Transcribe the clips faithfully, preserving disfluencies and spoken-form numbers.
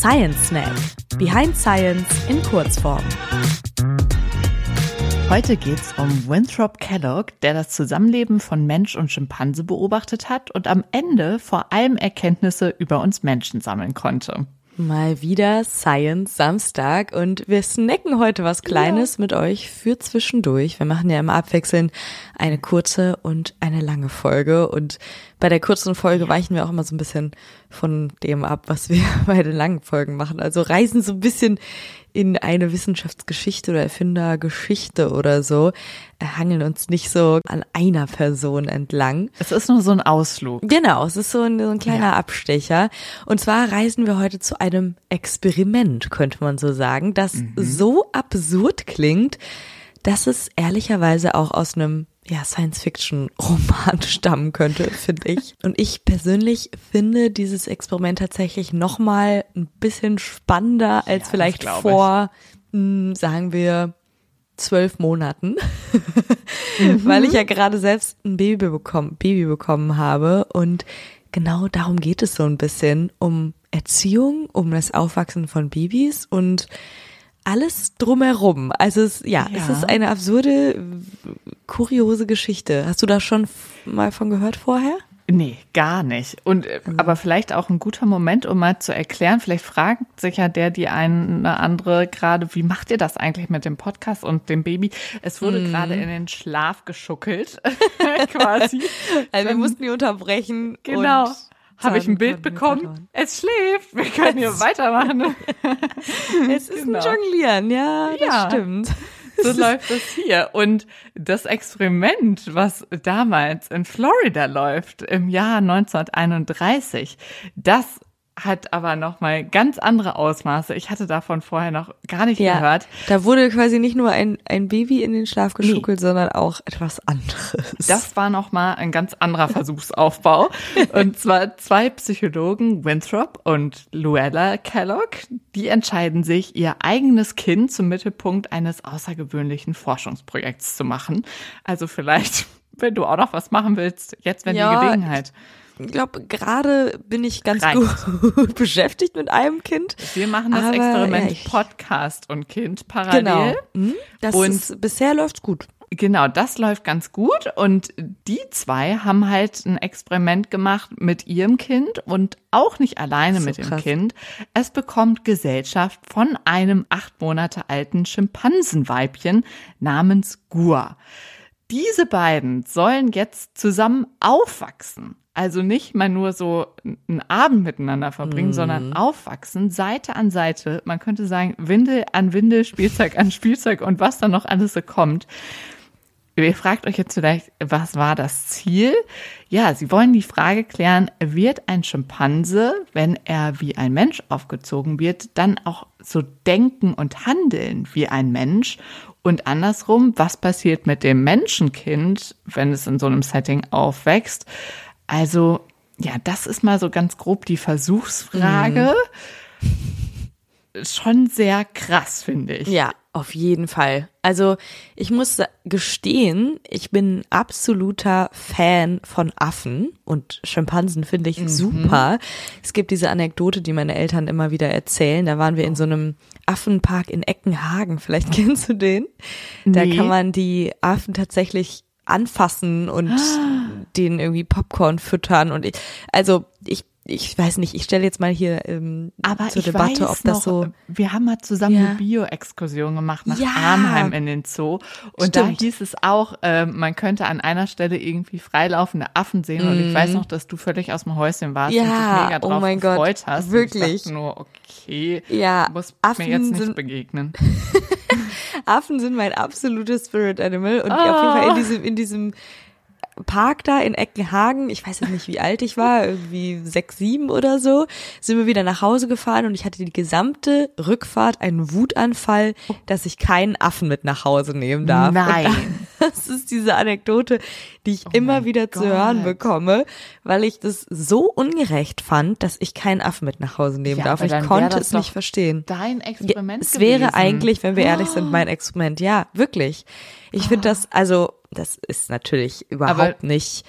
Science Snack. Behind Science in Kurzform. Heute geht's um Winthrop Kellogg, der das Zusammenleben von Mensch und Schimpanse beobachtet hat und am Ende vor allem Erkenntnisse über uns Menschen sammeln konnte. Mal wieder Science Samstag und wir snacken heute was Kleines ja. mit euch für zwischendurch. Wir machen ja immer abwechselnd eine kurze und eine lange Folge und bei der kurzen Folge weichen wir auch immer so ein bisschen von dem ab, was wir bei den langen Folgen machen. Also reisen so ein bisschen in eine Wissenschaftsgeschichte oder Erfindergeschichte oder so, hangeln uns nicht so an einer Person entlang. Es ist nur so ein Ausflug. Genau, es ist so ein, so ein kleiner ja. Abstecher. Und zwar reisen wir heute zu einem Experiment, könnte man so sagen, das mhm. so absurd klingt, dass es ehrlicherweise auch aus einem ja, Science-Fiction-Roman stammen könnte, finde ich. Und ich persönlich finde dieses Experiment tatsächlich nochmal ein bisschen spannender als ja, vielleicht vor, mh, sagen wir, zwölf Monaten. mhm. Weil ich ja gerade selbst ein Baby bekommen, Baby bekommen habe. Und genau darum geht es so ein bisschen, um Erziehung, um das Aufwachsen von Babys und alles drumherum. Also es, ja, ja, es ist eine absurde, kuriose Geschichte. Hast du da schon mal von gehört vorher? Nee, gar nicht. Und mhm. aber vielleicht auch ein guter Moment, um mal zu erklären, vielleicht fragt sich ja der, die eine andere gerade, wie macht ihr das eigentlich mit dem Podcast und dem Baby? Es wurde mhm. gerade in den Schlaf geschuckelt, quasi. Also wir mussten die unterbrechen. Genau. Habe ich ein Bild bekommen? Es schläft. Wir können hier weitermachen. Es ist genau. ein Jonglieren, ja, das ja. stimmt. So läuft es hier. Und das Experiment, was damals in Florida läuft, im Jahr neunzehnhunderteinunddreißig, das hat aber nochmal ganz andere Ausmaße. Ich hatte davon vorher noch gar nicht ja, gehört. Da wurde quasi nicht nur ein, ein Baby in den Schlaf geschuckelt, nee. sondern auch etwas anderes. Das war nochmal ein ganz anderer Versuchsaufbau. Und zwar zwei Psychologen, Winthrop und Luella Kellogg, die entscheiden sich, ihr eigenes Kind zum Mittelpunkt eines außergewöhnlichen Forschungsprojekts zu machen. Also vielleicht, wenn du auch noch was machen willst, jetzt wäre ja, die Gelegenheit. Ich glaube, gerade bin ich ganz gut beschäftigt mit einem Kind. Wir machen das aber, Experiment ja, Podcast und Kind parallel. Genau. Das und ist, bisher läuft's gut. Genau, das läuft ganz gut. Und die zwei haben halt ein Experiment gemacht mit ihrem Kind und auch nicht alleine so mit dem krass. Kind. Es bekommt Gesellschaft von einem acht Monate alten Schimpansenweibchen namens Gua. Diese beiden sollen jetzt zusammen aufwachsen. Also nicht mal nur so einen Abend miteinander verbringen, mm. sondern aufwachsen, Seite an Seite. Man könnte sagen, Windel an Windel, Spielzeug an Spielzeug und was da noch alles so kommt. Ihr fragt euch jetzt vielleicht, was war das Ziel? Ja, sie wollen die Frage klären, wird ein Schimpanse, wenn er wie ein Mensch aufgezogen wird, dann auch so denken und handeln wie ein Mensch? Und andersrum, was passiert mit dem Menschenkind, wenn es in so einem Setting aufwächst? Also, ja, das ist mal so ganz grob die Versuchsfrage. Mhm. Schon sehr krass, finde ich. Ja, auf jeden Fall. Also, ich muss gestehen, ich bin ein absoluter Fan von Affen und Schimpansen finde ich mhm. super. Es gibt diese Anekdote, die meine Eltern immer wieder erzählen. Da waren wir in so einem Affenpark in Eckenhagen. Vielleicht kennst du den? Da nee. kann man die Affen tatsächlich anfassen und ah. denen irgendwie Popcorn füttern und ich, also ich ich weiß nicht, ich stelle jetzt mal hier ähm, Aber zur ich Debatte, weiß ob das noch, so. Wir haben mal zusammen ja. eine Bio-Exkursion gemacht nach ja. Arnheim in den Zoo und Stimmt. da hieß es auch, äh, man könnte an einer Stelle irgendwie freilaufende Affen sehen mm. und ich weiß noch, dass du völlig aus dem Häuschen warst ja. und dich mega drauf oh mein gefreut Gott. hast. Wirklich. Und ich dachte nur, okay, ja. muss Affen mir jetzt nicht sind begegnen. Affen sind mein absolutes Spirit Animal und oh. auf jeden Fall in diesem in diesem Park da in Eckenhagen, ich weiß jetzt nicht, wie alt ich war, irgendwie sechs, sieben oder so, sind wir wieder nach Hause gefahren und ich hatte die gesamte Rückfahrt einen Wutanfall, dass ich keinen Affen mit nach Hause nehmen darf. Nein. Und das ist diese Anekdote, die ich oh immer wieder Gott. zu hören bekomme, weil ich das so ungerecht fand, dass ich keinen Affen mit nach Hause nehmen ja, darf. Ich konnte es nicht verstehen. Dein Experiment ja, Es gewesen. wäre eigentlich, wenn wir ehrlich sind, mein Experiment. Ja, wirklich. Ich finde das, also das ist natürlich überhaupt Aber nicht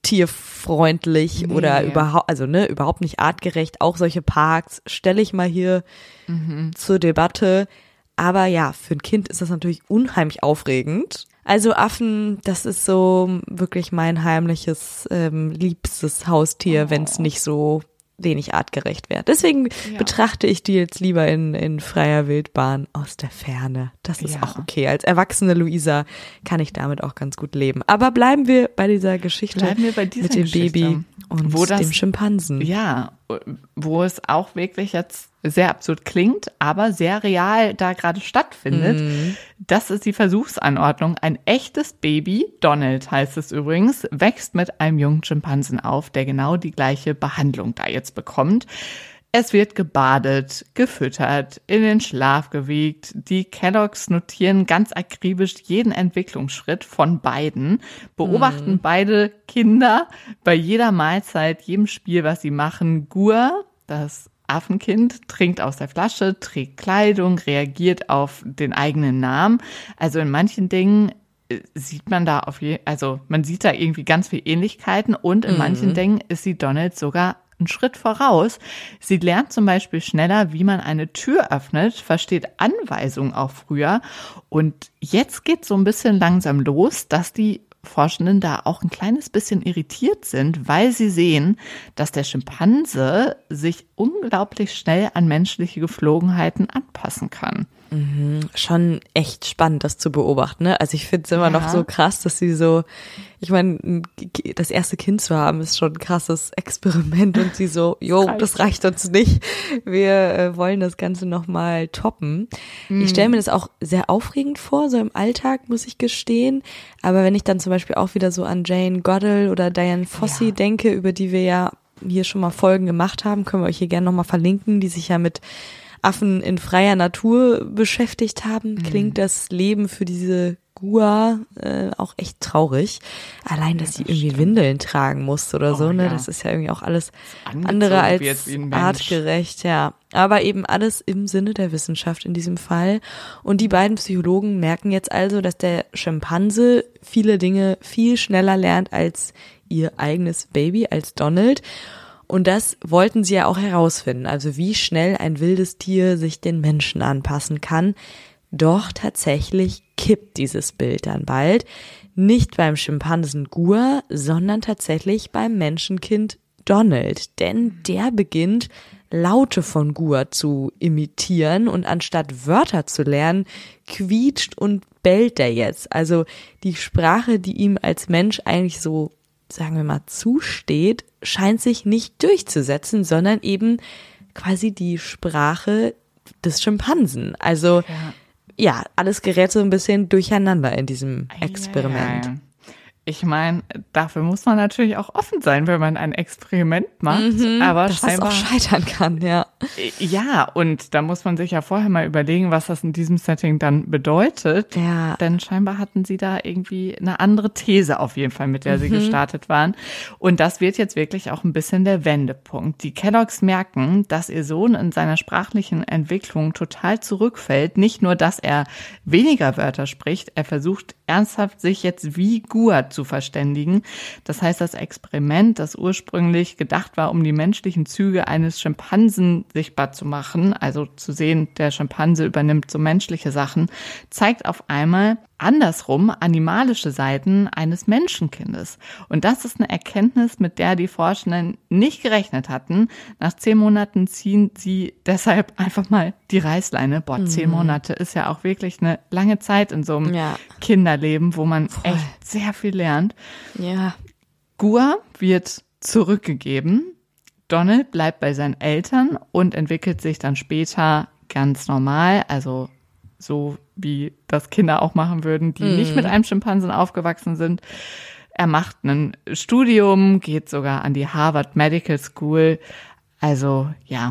tierfreundlich nee. oder überhaupt, also ne, überhaupt nicht artgerecht. Auch solche Parks stelle ich mal hier mhm. zur Debatte. Aber ja, für ein Kind ist das natürlich unheimlich aufregend. Also Affen, das ist so wirklich mein heimliches, ähm, liebstes Haustier, oh. wenn es nicht so wenig artgerecht wäre. Deswegen ja. betrachte ich die jetzt lieber in, in freier Wildbahn aus der Ferne. Das ist ja. auch okay. Als erwachsene Luisa kann ich damit auch ganz gut leben. Aber bleiben wir bei dieser Geschichte bleiben wir bei dieser mit dem Geschichte. Baby und wo das, dem Schimpansen. Ja, wo es auch wirklich jetzt sehr absurd klingt, aber sehr real da gerade stattfindet. Mm. Das ist die Versuchsanordnung. Ein echtes Baby, Donald heißt es übrigens, wächst mit einem jungen Schimpansen auf, der genau die gleiche Behandlung da jetzt bekommt. Es wird gebadet, gefüttert, in den Schlaf gewiegt. Die Kelloggs notieren ganz akribisch jeden Entwicklungsschritt von beiden, beobachten mm. beide Kinder bei jeder Mahlzeit, jedem Spiel, was sie machen. Gur, das Affenkind, trinkt aus der Flasche, trägt Kleidung, reagiert auf den eigenen Namen. Also in manchen Dingen sieht man da auf je, also man sieht da irgendwie ganz viele Ähnlichkeiten und in mm. manchen Dingen ist sie Donald sogar einen Schritt voraus. Sie lernt zum Beispiel schneller, wie man eine Tür öffnet, versteht Anweisungen auch früher. Und jetzt geht so ein bisschen langsam los, dass die Forschenden da auch ein kleines bisschen irritiert sind, weil sie sehen, dass der Schimpanse sich unglaublich schnell an menschliche Geflogenheiten anpassen kann. Mhm, schon echt spannend, das zu beobachten, ne? Also ich finde es immer ja. noch so krass, dass sie so, ich meine, das erste Kind zu haben, ist schon ein krasses Experiment und sie so, jo, das reicht uns nicht, wir äh, wollen das Ganze nochmal toppen. Mhm. Ich stelle mir das auch sehr aufregend vor, so im Alltag, muss ich gestehen, aber wenn ich dann zum Beispiel auch wieder so an Jane Goodall oder Dian Fossey ja. denke, über die wir ja hier schon mal Folgen gemacht haben, können wir euch hier gerne nochmal verlinken, die sich ja mit Affen in freier Natur beschäftigt haben, mhm. klingt das Leben für diese Gua äh, auch echt traurig. Allein, dass ja, das sie irgendwie stimmt. Windeln tragen musste oder oh, so, ne? Ja. Das ist ja irgendwie auch alles andere als artgerecht, ja. Aber eben alles im Sinne der Wissenschaft in diesem Fall. Und die beiden Psychologen merken jetzt also, dass der Schimpanse viele Dinge viel schneller lernt als ihr eigenes Baby, als Donald. Und das wollten sie ja auch herausfinden, also wie schnell ein wildes Tier sich den Menschen anpassen kann. Doch tatsächlich kippt dieses Bild dann bald. Nicht beim Schimpansen Gur, sondern tatsächlich beim Menschenkind Donald. Denn der beginnt, Laute von Gur zu imitieren und anstatt Wörter zu lernen, quietscht und bellt er jetzt. Also die Sprache, die ihm als Mensch eigentlich so, sagen wir mal, zusteht, scheint sich nicht durchzusetzen, sondern eben quasi die Sprache des Schimpansen. Also ja, ja alles gerät so ein bisschen durcheinander in diesem Experiment. Ja, ja. Ich meine, dafür muss man natürlich auch offen sein, wenn man ein Experiment macht. Mhm, aber dass scheinbar es auch scheitern kann, ja. Ja, und da muss man sich ja vorher mal überlegen, was das in diesem Setting dann bedeutet. Ja. Denn scheinbar hatten sie da irgendwie eine andere These auf jeden Fall, mit der mhm. sie gestartet waren. Und das wird jetzt wirklich auch ein bisschen der Wendepunkt. Die Kelloggs merken, dass ihr Sohn in seiner sprachlichen Entwicklung total zurückfällt. Nicht nur, dass er weniger Wörter spricht, er versucht ernsthaft, sich jetzt wie Gur zu verständigen. Das heißt, das Experiment, das ursprünglich gedacht war, um die menschlichen Züge eines Schimpansen sichtbar zu machen, also zu sehen, der Schimpanse übernimmt so menschliche Sachen, zeigt auf einmal andersrum animalische Seiten eines Menschenkindes. Und das ist eine Erkenntnis, mit der die Forschenden nicht gerechnet hatten. Nach zehn Monaten ziehen sie deshalb einfach mal die Reißleine. Boah, mhm. zehn Monate ist ja auch wirklich eine lange Zeit in so einem ja. Kinderleben, wo man Voll. echt sehr viel lernt. Ja. Gur wird zurückgegeben. Donald bleibt bei seinen Eltern und entwickelt sich dann später ganz normal, also so wie das Kinder auch machen würden, die mm. nicht mit einem Schimpansen aufgewachsen sind. Er macht ein Studium, geht sogar an die Harvard Medical School. Also ja,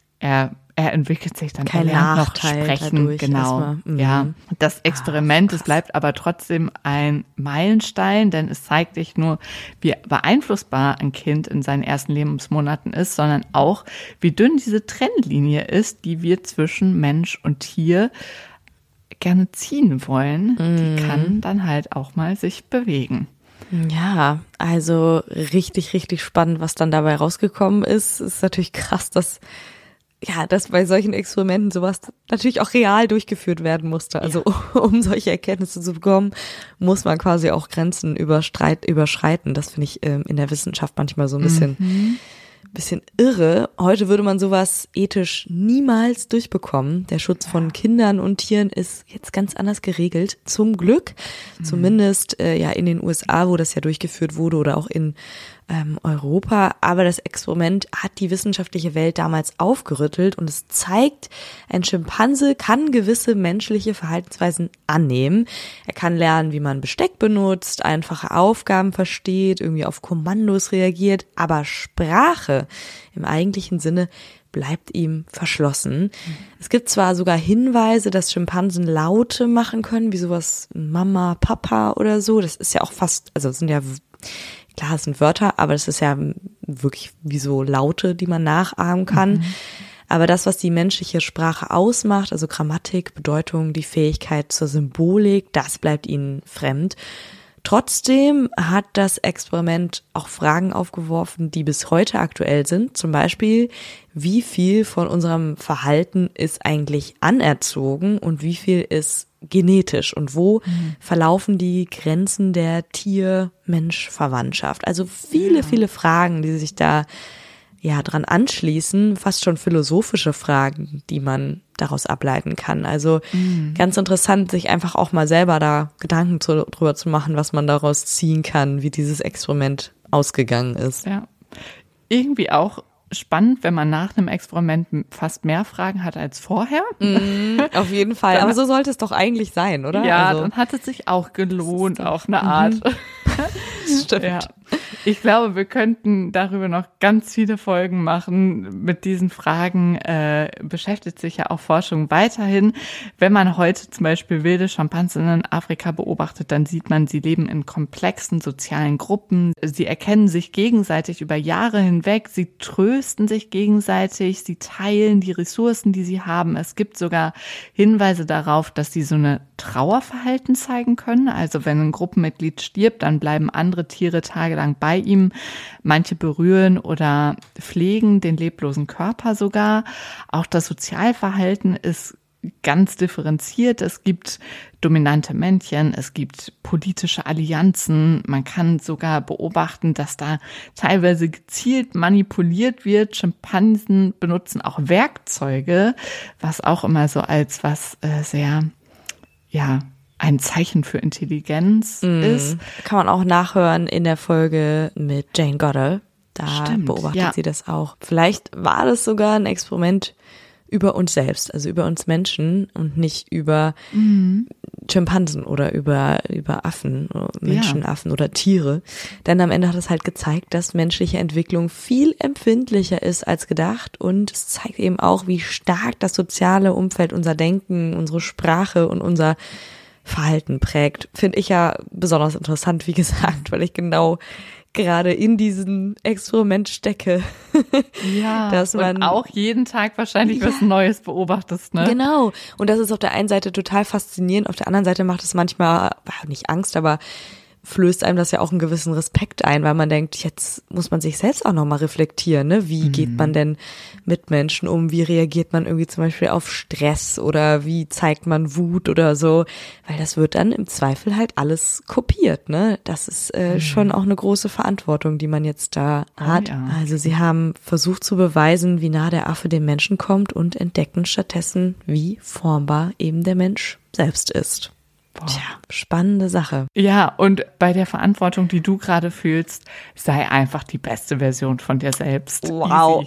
er er entwickelt sich dann, Kein er lernt noch Nachteil sprechen. dadurch Genau, mhm. ja. Das Experiment, ah, es bleibt aber trotzdem ein Meilenstein, denn es zeigt nicht nur, wie beeinflussbar ein Kind in seinen ersten Lebensmonaten ist, sondern auch, wie dünn diese Trennlinie ist, die wir zwischen Mensch und Tier gerne ziehen wollen. Mhm. Die kann dann halt auch mal sich bewegen. Ja, also richtig, richtig spannend, was dann dabei rausgekommen ist. Ist natürlich krass, dass ja, dass bei solchen Experimenten sowas natürlich auch real durchgeführt werden musste. Also ja. um solche Erkenntnisse zu bekommen, muss man quasi auch Grenzen überstreit, überschreiten. Das finde ich ähm, in der Wissenschaft manchmal so ein bisschen, mhm. bisschen irre. Heute würde man sowas ethisch niemals durchbekommen. Der Schutz ja. von Kindern und Tieren ist jetzt ganz anders geregelt. Zum Glück. Mhm. Zumindest äh, ja in den U S A, wo das ja durchgeführt wurde, oder auch in Ähm, Europa, aber das Experiment hat die wissenschaftliche Welt damals aufgerüttelt und es zeigt, ein Schimpanse kann gewisse menschliche Verhaltensweisen annehmen. Er kann lernen, wie man Besteck benutzt, einfache Aufgaben versteht, irgendwie auf Kommandos reagiert, aber Sprache im eigentlichen Sinne bleibt ihm verschlossen. Mhm. Es gibt zwar sogar Hinweise, dass Schimpansen Laute machen können, wie sowas Mama, Papa oder so. Das ist ja auch fast, also es sind ja Klar, es sind Wörter, aber das ist ja wirklich wie so Laute, die man nachahmen kann. Mhm. Aber das, was die menschliche Sprache ausmacht, also Grammatik, Bedeutung, die Fähigkeit zur Symbolik, das bleibt ihnen fremd. Trotzdem hat das Experiment auch Fragen aufgeworfen, die bis heute aktuell sind. Zum Beispiel, wie viel von unserem Verhalten ist eigentlich anerzogen und wie viel ist genetisch und wo mhm. verlaufen die Grenzen der Tier-Mensch-Verwandtschaft? Also viele, ja. viele Fragen, die sich da ja dran anschließen, fast schon philosophische Fragen, die man daraus ableiten kann. Also mhm. ganz interessant, sich einfach auch mal selber da Gedanken zu, drüber zu machen, was man daraus ziehen kann, wie dieses Experiment ausgegangen ist. Ja, irgendwie auch spannend, wenn man nach einem Experiment fast mehr Fragen hat als vorher. Mm, auf jeden Fall. Dann, aber so sollte es doch eigentlich sein, oder? Ja, also, dann hat es sich auch gelohnt auf eine Art. Stimmt. Ja. Ich glaube, wir könnten darüber noch ganz viele Folgen machen. Mit diesen Fragen äh, beschäftigt sich ja auch Forschung weiterhin. Wenn man heute zum Beispiel wilde Schimpansen in Afrika beobachtet, dann sieht man, sie leben in komplexen sozialen Gruppen. Sie erkennen sich gegenseitig über Jahre hinweg. Sie trösten sich gegenseitig. Sie teilen die Ressourcen, die sie haben. Es gibt sogar Hinweise darauf, dass sie so eine Trauerverhalten zeigen können. Also wenn ein Gruppenmitglied stirbt, dann bleiben andere Tiere tagelang bei ihm. Manche berühren oder pflegen den leblosen Körper sogar. Auch das Sozialverhalten ist ganz differenziert. Es gibt dominante Männchen, es gibt politische Allianzen. Man kann sogar beobachten, dass da teilweise gezielt manipuliert wird. Schimpansen benutzen auch Werkzeuge, was auch immer so als was äh, sehr, ja, ein Zeichen für Intelligenz mm. ist. Kann man auch nachhören in der Folge mit Jane Goodall. Da Stimmt, beobachtet ja. sie das auch. Vielleicht war das sogar ein Experiment über uns selbst, also über uns Menschen und nicht über mhm. Schimpansen oder über über Affen, Menschenaffen ja. oder Tiere. Denn am Ende hat es halt gezeigt, dass menschliche Entwicklung viel empfindlicher ist als gedacht und es zeigt eben auch, wie stark das soziale Umfeld unser Denken, unsere Sprache und unser Verhalten prägt. Finde ich ja besonders interessant, wie gesagt, weil ich genau gerade in diesem Experiment stecke. Ja, dass man und auch jeden Tag wahrscheinlich ja, was Neues beobachtest, ne? Genau. Und das ist auf der einen Seite total faszinierend, auf der anderen Seite macht es manchmal, nicht Angst, aber flößt einem das ja auch einen gewissen Respekt ein, weil man denkt, jetzt muss man sich selbst auch nochmal reflektieren, ne? Wie mhm. geht man denn mit Menschen um? Wie reagiert man irgendwie zum Beispiel auf Stress oder wie zeigt man Wut oder so? Weil das wird dann im Zweifel halt alles kopiert, ne? Das ist äh, mhm. schon auch eine große Verantwortung, die man jetzt da oh, hat. Ja. Also sie haben versucht zu beweisen, wie nah der Affe dem Menschen kommt und entdecken stattdessen, wie formbar eben der Mensch selbst ist. Boah. Tja, spannende Sache. Ja, und bei der Verantwortung, die du gerade fühlst, sei einfach die beste Version von dir selbst. Wow.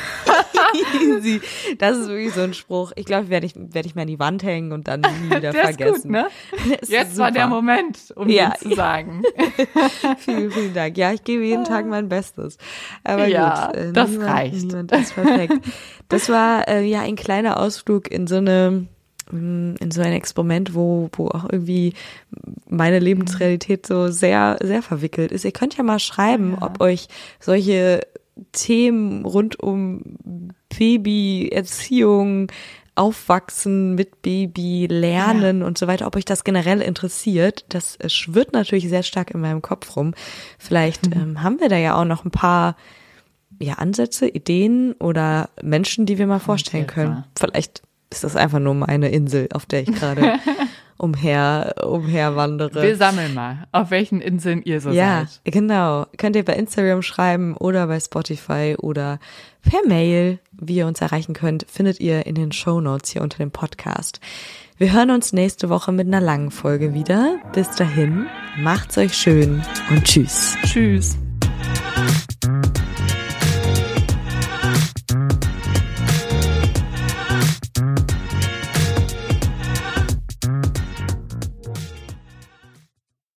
Easy. Easy. Das ist wirklich so ein Spruch. Ich glaube, werde ich, werd ich mir an die Wand hängen und dann nie wieder der vergessen. Ist gut, ne? Jetzt war der Moment, um ja. dir zu sagen. vielen, vielen Dank. Ja, ich gebe jeden Tag mein Bestes. Aber ja, gut, äh, das niemand, reicht. Niemand ist perfekt. Das war äh, ja ein kleiner Ausflug in so eine in so ein Experiment, wo wo auch irgendwie meine Lebensrealität so sehr, sehr verwickelt ist. Ihr könnt ja mal schreiben, ja. ob euch solche Themen rund um Babyerziehung, Aufwachsen mit Baby, Lernen Ja. und so weiter, ob euch das generell interessiert. Das äh, schwirrt natürlich sehr stark in meinem Kopf rum. Vielleicht Mhm. ähm, haben wir da ja auch noch ein paar ja, Ansätze, Ideen oder Menschen, die wir mal vorstellen jeden können. Fall. Vielleicht ist das einfach nur meine Insel, auf der ich gerade umher, umher wandere. Wir sammeln mal, auf welchen Inseln ihr so Ja, seid. genau. Könnt ihr bei Instagram schreiben oder bei Spotify oder per Mail, wie ihr uns erreichen könnt, findet ihr in den Shownotes hier unter dem Podcast. Wir hören uns nächste Woche mit einer langen Folge wieder. Bis dahin, macht's euch schön und tschüss. Tschüss.